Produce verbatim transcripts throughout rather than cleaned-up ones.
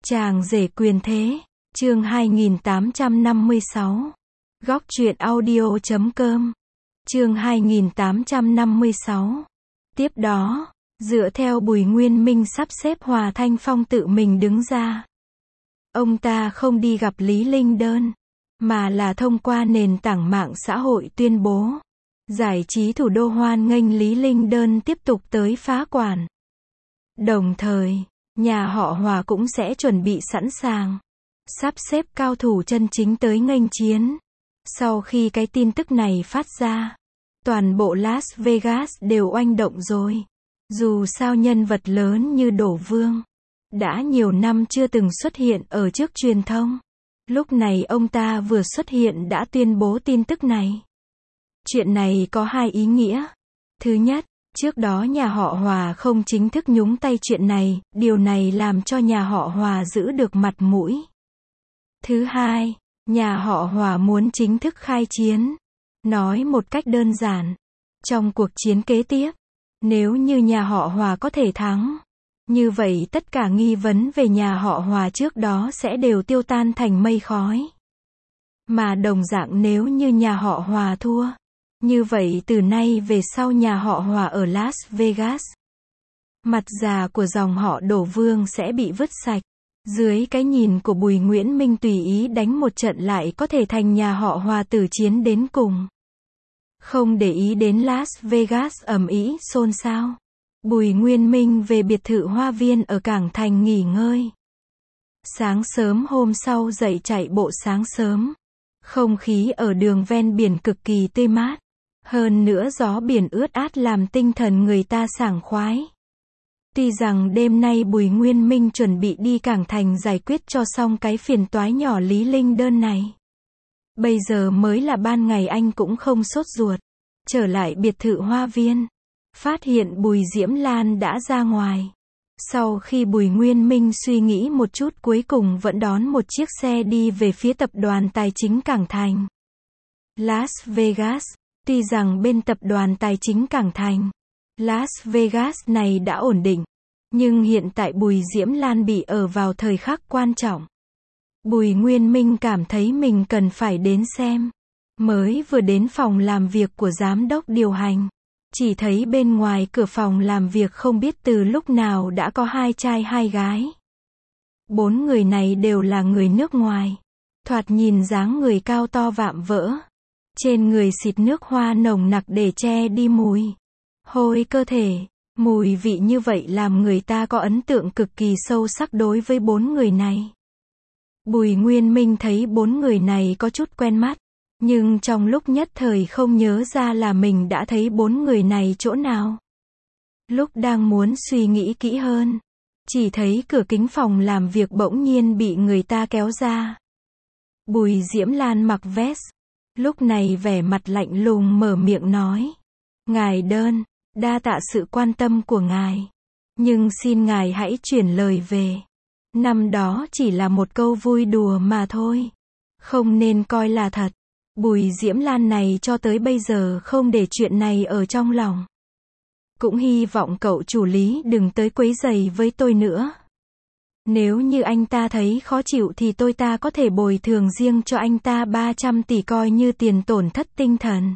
Chàng rể quyền thế, chương hai nghìn tám trăm năm mươi sáu. Góc truyện audio chấm com. Chương hai nghìn tám trăm năm mươi sáu. Tiếp đó, dựa theo Bùi Nguyên Minh sắp xếp, Hòa Thanh Phong tự mình đứng ra. Ông ta không đi gặp Lý Linh Đơn, mà là thông qua nền tảng mạng xã hội tuyên bố, giải trí thủ đô hoan nghênh Lý Linh Đơn tiếp tục tới phá quản. Đồng thời, nhà họ Hòa cũng sẽ chuẩn bị sẵn sàng, sắp xếp cao thủ chân chính tới nghênh chiến. Sau khi cái tin tức này phát ra, toàn bộ Las Vegas đều oanh động rồi. Dù sao nhân vật lớn như Đổ Vương đã nhiều năm chưa từng xuất hiện ở trước truyền thông. Lúc này ông ta vừa xuất hiện đã tuyên bố tin tức này. Chuyện này có hai ý nghĩa. Thứ nhất, trước đó nhà họ Hòa không chính thức nhúng tay chuyện này, điều này làm cho nhà họ Hòa giữ được mặt mũi. Thứ hai, nhà họ Hòa muốn chính thức khai chiến. Nói một cách đơn giản, trong cuộc chiến kế tiếp, nếu như nhà họ Hòa có thể thắng, như vậy tất cả nghi vấn về nhà họ Hòa trước đó sẽ đều tiêu tan thành mây khói. Mà đồng dạng nếu như nhà họ Hòa thua, như vậy từ nay về sau nhà họ Hòa ở Las Vegas, mặt già của dòng họ Đổ Vương sẽ bị vứt sạch. Dưới cái nhìn của Bùi Nguyễn Minh tùy ý đánh một trận lại có thể thành nhà họ Hòa tử chiến đến cùng. Không để ý đến Las Vegas ầm ĩ xôn xao, Bùi Nguyên Minh về biệt thự Hoa Viên ở Cảng Thành nghỉ ngơi. Sáng sớm hôm sau dậy chạy bộ sáng sớm. Không khí ở đường ven biển cực kỳ tươi mát. Hơn nữa gió biển ướt át làm tinh thần người ta sảng khoái. Tuy rằng đêm nay Bùi Nguyên Minh chuẩn bị đi Cảng Thành giải quyết cho xong cái phiền toái nhỏ Lý Linh Đơn này. Bây giờ mới là ban ngày anh cũng không sốt ruột. Trở lại biệt thự Hoa Viên, phát hiện Bùi Diễm Lan đã ra ngoài. Sau khi Bùi Nguyên Minh suy nghĩ một chút cuối cùng vẫn đón một chiếc xe đi về phía tập đoàn tài chính Cảng Thành. Las Vegas, tuy rằng bên tập đoàn tài chính Cảng Thành, Las Vegas này đã ổn định, nhưng hiện tại Bùi Diễm Lan bị ở vào thời khắc quan trọng. Bùi Nguyên Minh cảm thấy mình cần phải đến xem. Mới vừa đến phòng làm việc của giám đốc điều hành, chỉ thấy bên ngoài cửa phòng làm việc không biết từ lúc nào đã có hai trai hai gái. Bốn người này đều là người nước ngoài. Thoạt nhìn dáng người cao to vạm vỡ. Trên người xịt nước hoa nồng nặc để che đi mùi hôi cơ thể. Mùi vị như vậy làm người ta có ấn tượng cực kỳ sâu sắc đối với bốn người này. Bùi Nguyên Minh thấy bốn người này có chút quen mắt, nhưng trong lúc nhất thời không nhớ ra là mình đã thấy bốn người này chỗ nào. Lúc đang muốn suy nghĩ kỹ hơn, chỉ thấy cửa kính phòng làm việc bỗng nhiên bị người ta kéo ra. Bùi Diễm Lan mặc vest, lúc này vẻ mặt lạnh lùng mở miệng nói: "Ngài Đơn, đa tạ sự quan tâm của ngài, nhưng xin ngài hãy chuyển lời về. Năm đó chỉ là một câu vui đùa mà thôi, không nên coi là thật." Bùi Diễm Lan này cho tới bây giờ không để chuyện này ở trong lòng. Cũng hy vọng cậu chủ Lý đừng tới quấy rầy với tôi nữa. Nếu như anh ta thấy khó chịu thì tôi ta có thể bồi thường riêng cho anh ta ba trăm tỷ coi như tiền tổn thất tinh thần.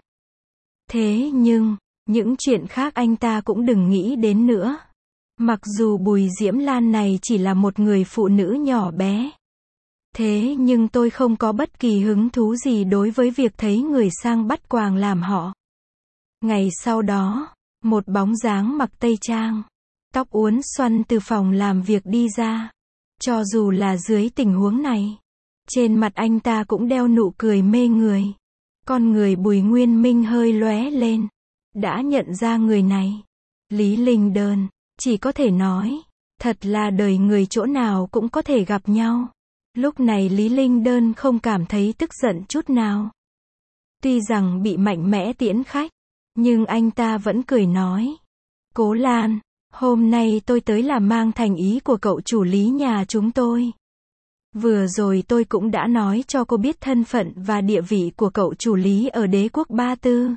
Thế nhưng, những chuyện khác anh ta cũng đừng nghĩ đến nữa. Mặc dù Bùi Diễm Lan này chỉ là một người phụ nữ nhỏ bé, thế nhưng tôi không có bất kỳ hứng thú gì đối với việc thấy người sang bắt quàng làm họ. Ngày sau đó, một bóng dáng mặc tây trang, tóc uốn xoăn từ phòng làm việc đi ra. Cho dù là dưới tình huống này, trên mặt anh ta cũng đeo nụ cười mê người. Con người Bùi Nguyên Minh hơi lóe lên, đã nhận ra người này. Lý Linh Đơn, chỉ có thể nói, thật là đời người chỗ nào cũng có thể gặp nhau. Lúc này Lý Linh Đơn không cảm thấy tức giận chút nào. Tuy rằng bị mạnh mẽ tiễn khách, nhưng anh ta vẫn cười nói: "Cố Lan, hôm nay tôi tới là mang thành ý của cậu chủ Lý nhà chúng tôi. Vừa rồi tôi cũng đã nói cho cô biết thân phận và địa vị của cậu chủ Lý ở đế quốc Ba Tư.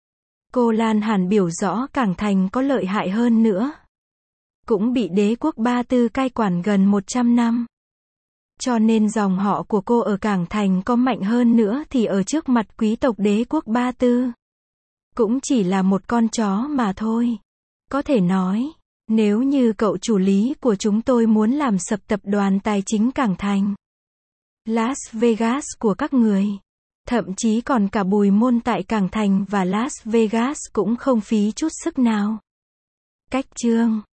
Cô Lan hẳn biểu rõ Cảng Thành có lợi hại hơn nữa. Cũng bị đế quốc Ba Tư cai quản gần một trăm năm. Cho nên dòng họ của cô ở Cảng Thành có mạnh hơn nữa thì ở trước mặt quý tộc đế quốc Ba Tư, cũng chỉ là một con chó mà thôi. Có thể nói, nếu như cậu chủ lý của chúng tôi muốn làm sập tập đoàn tài chính Cảng Thành, Las Vegas của các người, thậm chí còn cả Bùi Môn tại Cảng Thành và Las Vegas cũng không phí chút sức nào. Cách chương